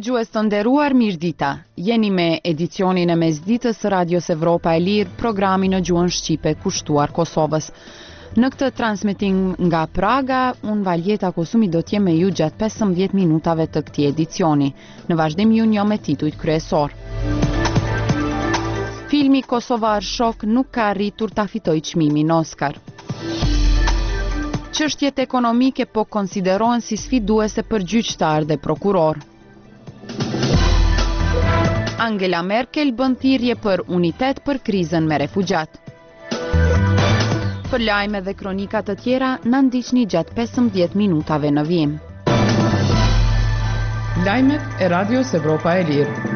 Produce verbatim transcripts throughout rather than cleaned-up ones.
Dëgjues të nderuar, mirëdita. Jeni me edicionin e mesditës së Radios Evropa e Lirë, programi në gjuhën shqipe kushtuar Kosovës. Në këtë transmetim nga Praga, unë Valjeta Kosumi do t'jem me ju gjatë pesëmbëdhjetë minutave të këtij edicioni. Në vazhdim ju njoh me titujt kryesor. Filmi kosovar Shok nuk ka arritur ta fitojë çmimin Oscar. Çështjet ekonomike po konsiderohen si sfiduese për gjyqtar dhe prokuror. Angela Merkel bën thirrje për unitet për krizën me refugjat. Për lajme dhe kronika të tjera, na ndiqni gjatë pesëmbëdhjetë minutave në vijim. Lajmet e Radios Evropa e Lirë.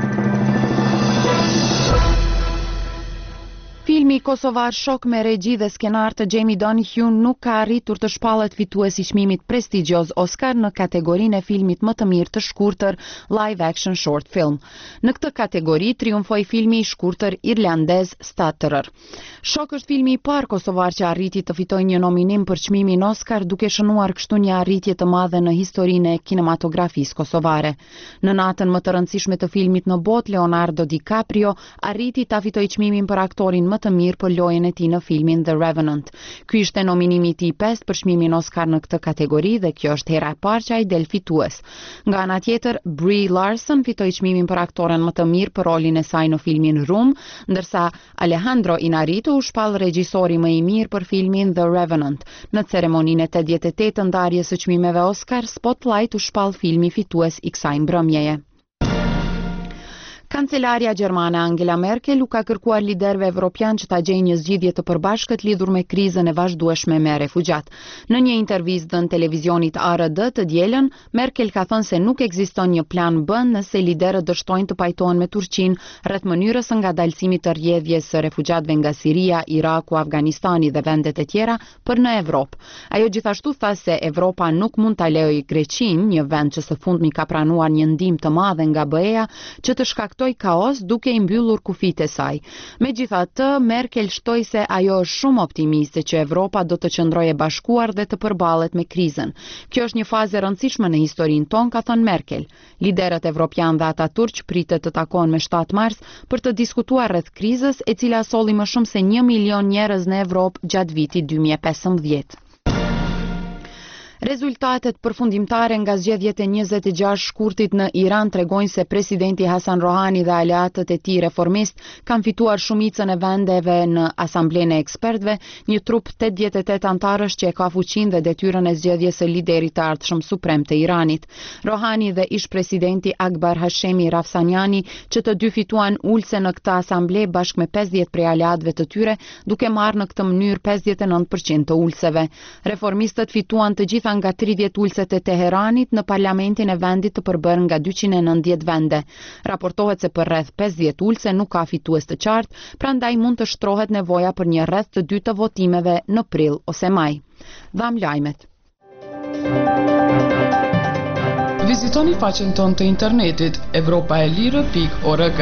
Filmi kosovar Shok me regji dhe skenar të Jamie Donahue nuk ka arritur të shpallet fitues i çmimit prestigjioz Oscar në kategorinë e filmit më të mirë të shkurtër live action short film. Në këtë kategori triumfoi filmi i shkurtër irlandez Stutterer. Shok është filmi i parë kosovar që arriti të fitojë një nominim për çmimin Oscar, duke shënuar kështu një arritje të madhe në historinë e kinematografisë kosovare. Në natën më të rëndësishme të filmit në botë, Leonardo DiCaprio arriti ta fitojë çmimin për aktorin më të mirë për lojën e tij në filmin The Revenant. Ky ishte nominimi i tij i pestë për çmimin Oscar në këtë kategori dhe kjo është hera e parë që ai del fitues. Nga ana tjetër, Brie Larson fitoi çmimin për aktoren më të mirë për rolin e saj në filmin Room, ndërsa Alejandro Inarritu u shpall regjisori më i mirë për filmin The Revenant. Në ceremoninë e tetëdhjetë e tetë të ndarjes së çmimeve Oscar, Spotlight u shpall filmi fitues i kësaj mbrëmjeje. Kancelaria gjermane Angela Merkel u ka kërkuar liderëve evropian që ta gjejnë një zgjidhje të përbashkët lidhur me krizën e vazhdueshme me refugjat. Në një intervistë dhënë televizionit A R D të dielën, Merkel ka thënë se nuk ekziston një plan B nëse liderët dështojnë të pajtohen me Turqinë rreth mënyrës së ngadalësimit të rrjedhjes së refugjatëve nga Siria, Iraku, Afganistani dhe vendet e tjera për në Evropë. Ajo gjithashtu tha se Evropa nuk mund ta lejojë Greqinë, një vend që së fundmi ka pranuar një ndihmë të madhe nga B E-ja, që të shkaktojë kaos duke i mbyllur kufijtë e saj. Megjithatë, Merkel shtoi se ajo është shumë optimiste që Evropa do të qëndrojë e bashkuar dhe të përballet me krizën. Kjo është një fazë e rëndësishme në historinë tonë, ka thënë Merkel. Liderët evropian dhe ata turq pritet të takohen me shtatë mars për të diskutuar rreth krizës, e cila solli më shumë se një milion njerëz në Evropë gjatë vitit dy mijë e pesëmbëdhjetë. Rezultatet përfundimtare nga zgjedhjet e njëzet e gjashtë shkurtit në Iran tregojnë se presidenti Hasan Rohani dhe aleatët e tij reformist kanë fituar shumicën e vendeve në Asamblenë e Ekspertëve, një trup tetëdhjetë e tetë antarësh që e ka fuqinë dhe detyrën e zgjedhjes së liderit të ardhshëm suprem të Iranit. Rohani dhe ish presidenti Akbar Hashemi Rafsanjani, që të dy fituan ulse në këtë asamble bashkë me pesëdhjetë prej aleatëve të tyre, duke marrë në këtë mënyrë pesëdhjetë e nëntë përqind të ulseve. Reformistët fituan të gjitha nga tridhjetë ulset e Teheranit në parlamentin e vendit të përbërë nga dyqind e nëntëdhjetë vende. Raportohet se për rreth pesëdhjetë ulse nuk ka fitues të qartë, prandaj mund të shtrohet nevoja për një rreth të dytë të votimeve në prill ose maj. Dham lajmet. Vizitoni faqen tonë të internetit evropaelire pikë org.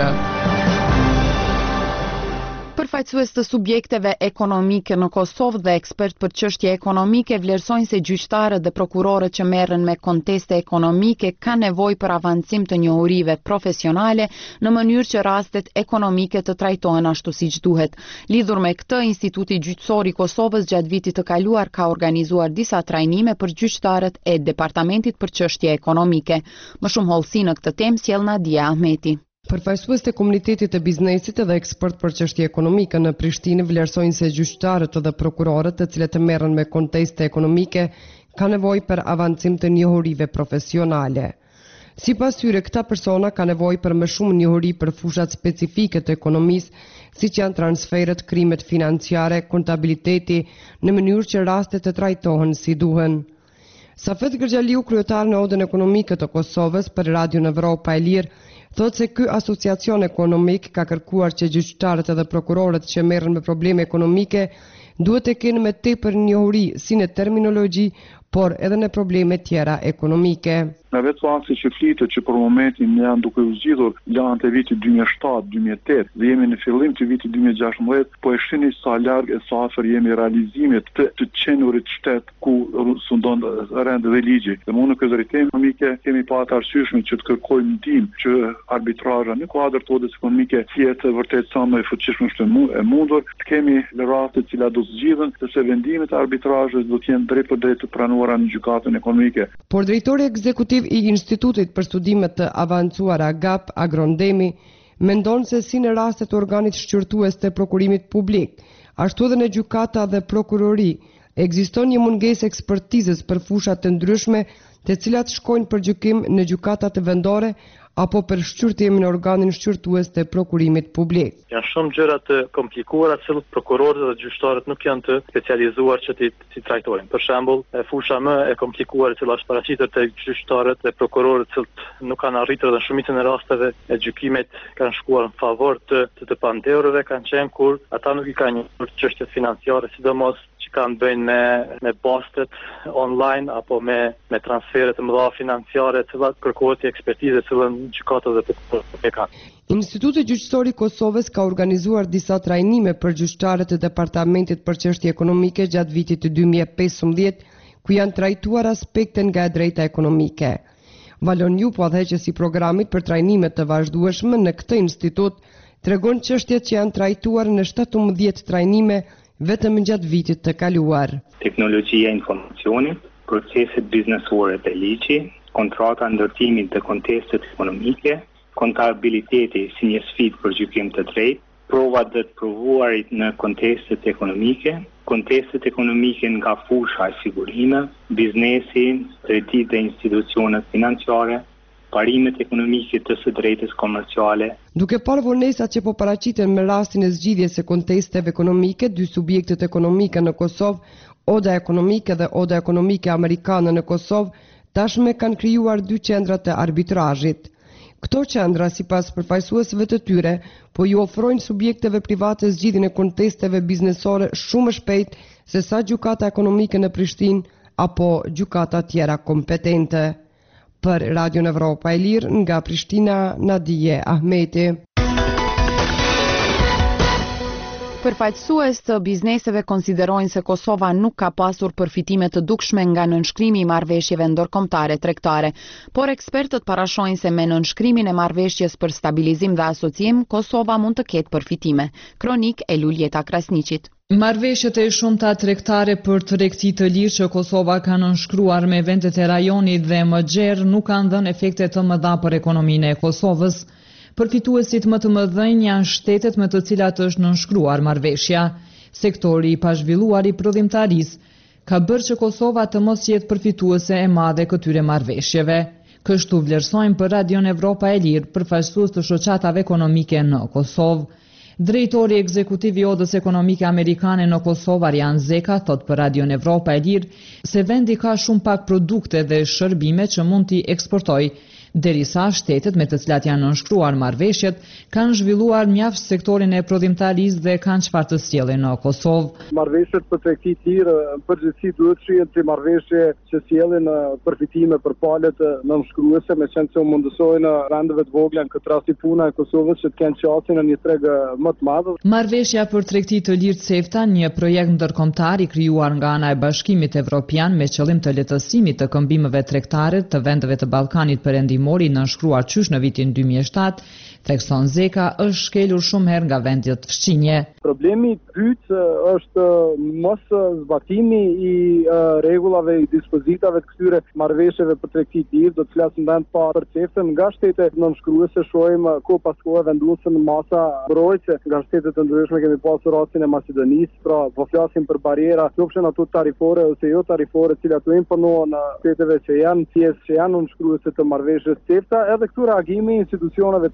Përfaqësues të subjekteve ekonomike në Kosovë dhe ekspert për çështje ekonomike vlerësojnë se gjyqtarët dhe prokurorët që merren me konteste ekonomike kanë nevojë për avancim të njohurive profesionale në mënyrë që rastet ekonomike të trajtohen ashtu siç duhet. Lidhur me këtë, Instituti Gjyqësor i Kosovës gjatë vitit të kaluar ka organizuar disa trajnime për gjyqtarët e Departamentit për çështje ekonomike. Më shumë hollësi në këtë temë sjell Nadia Ahmeti. Përfaqësues të komunitetit të biznesit dhe ekspert për çështje ekonomike në Prishtinë vlerësojnë se gjyqtarët dhe prokurorët, të cilët merren me konteste ekonomike, kanë nevojë për avancim të njohurive profesionale. Sipas tyre, këta persona kanë nevojë për më shumë njohuri për fushat specifike të ekonomisë, siç janë transferët, krimet financiare, kontabiliteti, në mënyrë që rastet të trajtohen si duhen. Safet Gërgjaliu, kryetar në Odën Ekonomike të Kosovës për Radion Evropa e Lirë, thotë se ky asociacion ekonomik ka kërkuar që gjyqtarët edhe prokurorët që merren me probleme ekonomike duhet të kenë më tepër njohuri si në terminologji, por edhe në probleme tjera ekonomike. Në vetë fakti që flitet që për momentin janë duke u zgjidhur lanë të vitit dy mijë e shtatë dy mijë e tetë dhe jemi në fillim të vitit dy mijë e gjashtëmbëdhjetë, po e shihni sa larg e sa afër jemi realizimit të të qenurit shtet ku sundon rend dhe ligji. Dhe më në këtë rritim ekonomike kemi pa të arsyeshme që të kërkojmë ndihmë që arbitrazha në kuadër të odës ekonomike jetë vërtet sa më e fuqishme është e mundur. Të kemi raste të cilat do të zgjidhen sepse vendimet e arbitrazhit do të jenë drejt për drejt të pranuara në gjykatën ekonomike. Por drejtori ekzekutiv i Institutit për Studimet të Avancuara Gap Agrondemi mendon se si në rastet organit shqyrtues të prokurimit publik, ashtu edhe në gjykata dhe prokurori, ekziston një mungesë ekspertizës për fusha të ndryshme, të cilat shkojnë për gjykim në gjykatat vendore apo për shqyrtim në organin shqyrtues të prokurimit publik. Janë shumë gjëra të komplikuara që prokurorët dhe gjyqtarët nuk janë të specializuar që ti, ti trajtojnë. Për shembull, fusha më e komplikuar që është paraqitur te gjyqtarët dhe prokurorët që nuk kanë arritur dhe në shumicën e rasteve e gjykimet kanë shkuar në favor të të, të pandehurëve, kanë qenë kur ata nuk i kanë njohur çështjet financiare, sidomos që kanë bëjnë me me bastet online apo me me transfere të mëdha financiare, të cilat kërkohet ekspertizë të cilën gjykata dhe prokurorët e kanë. Instituti Gjyqësor i Kosovës ka organizuar disa trajnime për gjyqtarët e Departamentit për Çështje Ekonomike gjatë vitit të dy mijë e pesëmbëdhjetë, ku janë trajtuar aspekte nga e drejta ekonomike. Valon Ju, podheqës i programit për trajnime të vazhdueshme në këtë institut, tregon çështjet që janë trajtuar në shtatëmbëdhjetë trajnime vetëm gjatë vitit të kaluar. Teknologjia e informacionit, proceset biznesore të ligjit, kontrata ndërtimit të kontestet ekonomike, kontabiliteti si një sfidë për gjykim të drejtë, provat dhe të provuarit në kontestet ekonomike, kontestet ekonomike nga fusha e sigurime, biznesi, kreditë dhe institucionet financiare, parimet ekonomike të së drejtës komerciale. Duke parë vonesat që po paraqiten me rastin e zgjidhjes së kontesteve ekonomike, dy subjektet ekonomike në Kosovë, Oda Ekonomike dhe Oda Ekonomike Amerikane në Kosovë, tashme kanë krijuar dy qendra të arbitrazhit. Këto qendra, sipas përfaqësuesve të tyre, po ju ofrojnë subjekteve private zgjidhjen e kontesteve biznesore shumë më shpejt se sa gjykata ekonomike në Prishtinë apo gjykata tjera kompetente. Për Radio Evropa e Lirë, nga Prishtina, Nadije Ahmeti. Përfaqësues të bizneseve konsiderojnë se Kosova nuk ka pasur përfitime të dukshme nga nënshkrimi i marrëveshjeve ndërkombëtare tregtare, por ekspertët parashojnë se me nënshkrimin e marrëveshjes për stabilizim dhe asocim, Kosova mund të ketë përfitime. Kronik e Luljeta Krasniqit. Marrëveshjet e shumta tregtare për tregti të lirë që Kosova ka nënshkruar me vendet e rajonit dhe më gjerë nuk kanë dhënë efekte të mëdha për ekonominë e Kosovës. Përfituesit më të mëdhenj janë shtetet me të cilat është nënshkruar marrëveshja. Sektori i pazhvilluar i prodhimtarisë ka bërë që Kosova të mos jetë përfituese e madhe këtyre marrëveshjeve. Kështu vlerësojnë për Radion Evropa e Lirë përfaqësues të shoqatave ekonomike në Kosovë. Drejtori ekzekutiv i Odës Ekonomike Amerikane në Kosovë, Arjan Zeka, thot për Radion Evropa e Lirë se vendi ka shumë pak produkte dhe shërbime që mund t'i eksportojë, derisa shtetet me të cilat janë nënshkruar marrëveshjet kanë zhvilluar mjaft sektorin e prodhimtarisë dhe kanë çfarë të sjellin në Kosovë. Marrëveshjet për tregti të lirë përgjithësi duhet shihen si marrëveshje që sjellin përfitime për palët nënshkruese, me qenë se u mundësojnë rendeve të vogla në këtë rast i puna e Kosovës që të kenë qasjen në një treg më të madh. Marrëveshja për tregti të lirë CEFTA, një projekt ndërkombëtar i krijuar nga ana e Bashkimit Evropian me qëllim të lehtësimit të këmbimeve tregtare të vendeve të Ballkanit Perëndimor, mori nënshkruar qysh në vitin dy mijë e shtatë, thekson Zeka, është shkelur shumë herë nga vendet fshqinje. Problemi i dytë është mos zbatimi i rregullave i dispozitave të këtyre marrëveshjeve për tregti të lirë, do të flasim vend pa për CEFTA, nga shtetet nënshkruese shohim ko pas kohë vendosën masa mbrojtëse, nga shtetet të ndryshme kemi pasur rastin e Maqedonisë, pra po flasim për bariera, qofshin ato tarifore ose jo tarifore, të cilat u imponohen shteteve që janë pjesë që janë nënshkruese të marrëveshjes CEFTA, edhe këtu reagimi i institucioneve tona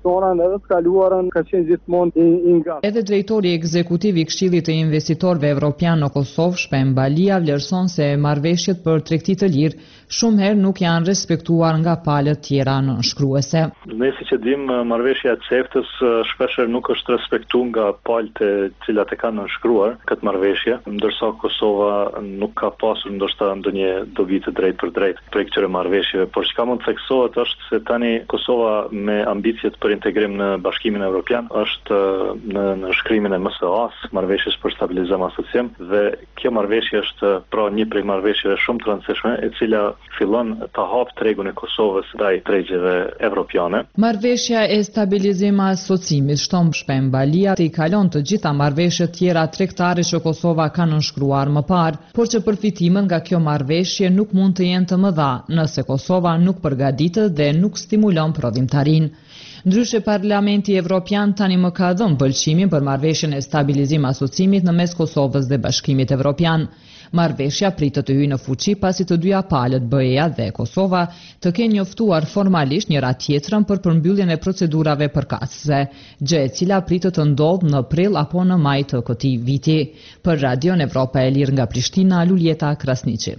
edhe të kaluarën ka qenë gjithmonë i, i ngasur. Edhe drejtori ekzekutiv i Këshillit të Investitorëve Evropian në Kosovë, Shpem Balia, vlerëson se marrëveshjet për tregti të lirë shumë herë nuk janë respektuar nga palët tjera nënshkruese. Ne siç e dimë, marrëveshja e CEFTA-s shpeshherë nuk është respektuar nga palët e cilat e kanë nënshkruar këtë marrëveshje, ndërsa Kosova nuk ka pasur ndoshta ndonjë dobi të drejtë për drejtë për këtyre marrëveshjeve, por çka mund të theksohet është se tani Kosova me ambicjet për integrim në Bashkimin Evropian është në nënshkrimin e M S A-s, marrëveshjes për stabilizim asociem, dhe kjo marrëveshje është pra një prej marrëveshjeve shumë të rëndësishme, e cila fillon të hapë tregun e Kosovës ndaj tregjeve evropiane. Marrëveshja e stabilizim asocimit, shton Shpem Balia, të i kalon të gjitha marrëveshjet tjera tregtare që Kosova ka nënshkruar më parë, por që përfitimet nga kjo marrëveshje nuk mund të jenë të mëdha nëse Kosova nuk përgatitet dhe nuk stimulon prodhimtarinë. Ndryshe, Parlamenti Evropian tani më ka dhënë pëlqimin për marrëveshjen e stabilizim asocimit në mes Kosovës dhe Bashkimit Evropian. Marrëveshja pritet të hyjë në fuqi pasi të dyja palët, B E A dhe Kosova, të kenë njoftuar formalisht njëra tjetrën për përmbylljen e procedurave përkatëse, gjë e cila pritet të ndodhë në prill apo në maj të këtij viti. Për Radion Evropa e Lirë nga Prishtina, Luljeta Krasniqi.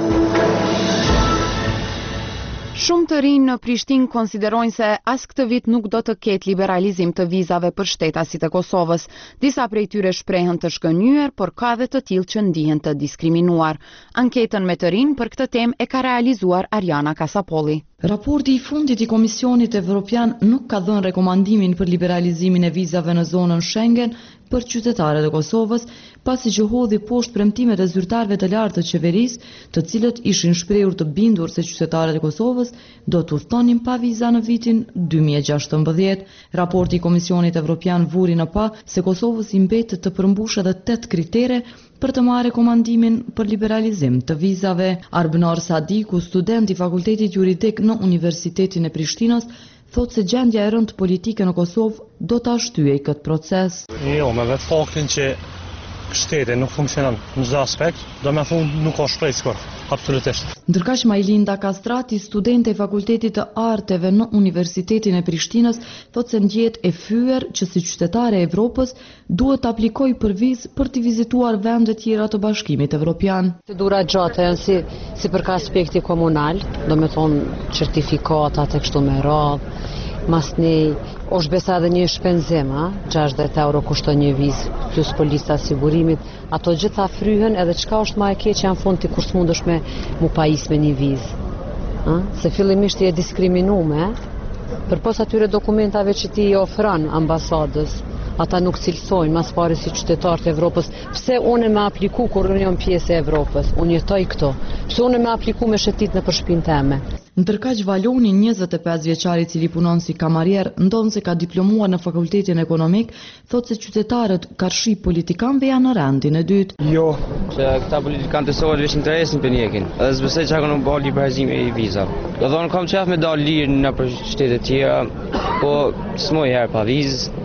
Shumë të rinj në Prishtinë konsiderojnë se as këtë vit nuk do të ketë liberalizim të vizave për shtetasit e Kosovës. Disa prej tyre shprehen të shkënjyer, por ka dhe të tillë që ndihen të diskriminuar. Anketën me të rinj për këtë temë e ka realizuar Ariana Kasapolli. Raporti i fundit i Komisionit Evropian nuk ka dhënë rekomandimin për liberalizimin e vizave në zonën Schengen për qytetarët e Kosovës, pasi që hodhi poshtë premtimet e zyrtarëve të lartë të qeverisë, të cilët ishin shprehur të bindur se qytetarët e Kosovës do të udhtonin pa viza në vitin dy mijë e gjashtëmbëdhjetë. Raporti i Komisionit Evropian vuri në pa se Kosovës i mbetet të përmbushë edhe tetë kritere për të marrë rekomandimin për liberalizim të vizave. Arbënor Sadiku, student i Fakultetit Juridik në Universitetin e Prishtinës, thot se gjendja e rëndë politike në Kosovë do ta shtyej këtë proces. Jo, me vetë faktin që shteti nuk funksionon në çdo aspekt, do me thonë nuk ka shprehje skor, absolutisht. Ndërkaq Majlinda Kastrati, studente e Fakultetit të Arteve në Universitetin e Prishtinës, thot se ndjet e fyer që si qytetare e Evropës duhet të aplikojë për vizë për të vizituar vende tjera të Bashkimit Evropian. Procedura gjatë janë si si për ka aspekti komunal, do me thonë certifikatat e kështu me radhë. Masni është besa edhe një shpenzim, gjashtëdhjetë euro kushton një vizë, plus polisa sigurimit, ato gjitha fryhen edhe çka është më e keq janë fund ti kur s'mundesh me mu pajis me një vizë. Se fillimisht je diskriminuar përpos atyre dokumentave që ti i ofron ambasadës. Ata nuk cilësojnë mas pari si qytetar të Evropës. Pse unë me apliku kur unë jam pjesë e Evropës? Unë jetoj këto. Pse unë me apliku me shetit në përshpinë teme? Ndërkaq Valoni, njëzet e pesë vjeçar i cili punon si kamarier, ndonë se ka diplomuar në Fakultetin Ekonomik, thot se qytetarët karshi politikanëve janë në rendin e dytë. Jo, se këta politikanë të sot veç interesin për njekin. Edhe s'besoj që kanë bërë liberalizim e vizave. Do thonë kam qef me dalë lirë në për shtete tjera, po s'moj herë pa vizë.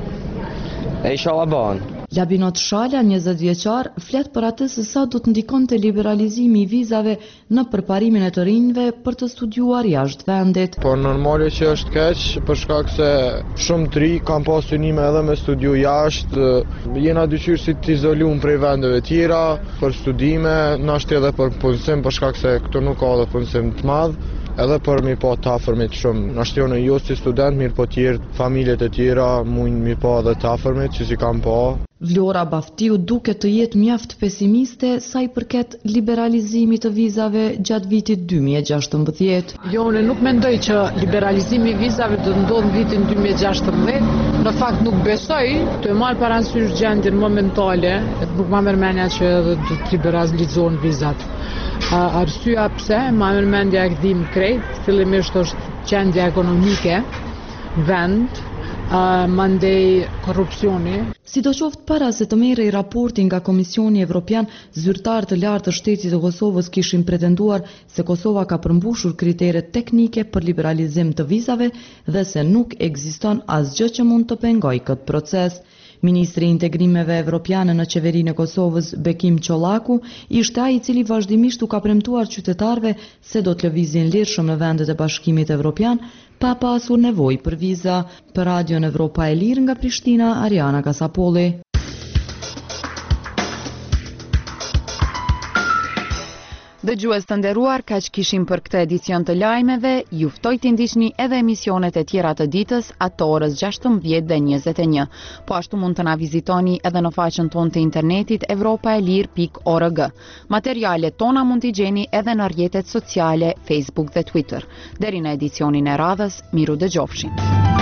E inshallah ban. Labinot Shala, njëzet vjeçar, flet për atë se sa do të ndikonte liberalizimi i vizave në përparimin e të rinjve për të studiuar jashtë vendit. Po normale që është keq, për shkak se shumë të ri kanë pas synime edhe me studiu jashtë, jena dyqyrë si të izoluar prej vendeve tjera për studime, nashti edhe për punësim, për shkak se këtu nuk ka edhe punësim të madh. Edhe për mi pa të afërmit shumë. Nashtjone jo si student, mirë po tjerë, familjet e tjera, mujnë mi pa dhe të afërmit që si kam pa. Vlora Baftiu duke të jetë mjaft pesimiste sa i përket liberalizimit të vizave gjatë vitit dy mijë e gjashtëmbëdhjetë. Jo, unë nuk mendoj që liberalizimi i vizave do të ndodhë në vitin dy mijë e gjashtëmbëdhjetë. Në fakt nuk besoj, të e marrë parasysh gjendjen momentale, nuk ma mërmenja që do të liberalizohen vizat. Arsyeja pse, ma mërmendja e këdim krejt, fillimisht është gjendja ekonomike, vend, Uh, mandej korrupsioni. Sidoqoftë para se të merrej raporti nga Komisioni Evropian, zyrtarë të lartë të shtetit të Kosovës kishin pretenduar se Kosova ka përmbushur kriteret teknike për liberalizim të vizave dhe se nuk ekziston asgjë që mund të pengojë këtë proces. Ministri i Integrimeve Evropiane në qeverinë e Kosovës, Bekim Çollaku, ishte ai i cili vazhdimisht u ka premtuar qytetarëve se do të lëvizin lirshëm në vendet e Bashkimit Evropian pa pasur nevojë për viza. Për Radion Evropa e Lirë nga Prishtina, Ariana Kasapolli. Dëgjues të nderuar, kaq kishim për këtë edicion të lajmeve. Ju ftoj të ndiqni edhe emisionet e tjera të ditës, ato orës gjashtëmbëdhjetë dhe njëzet e një. Po ashtu mund të na vizitoni edhe në faqen tonë të internetit evropaelir pikë org. Materialet tona mund t'i gjeni edhe në rrjetet sociale, Facebook dhe Twitter. Deri në edicionin e radhës, miru dëgjofshin.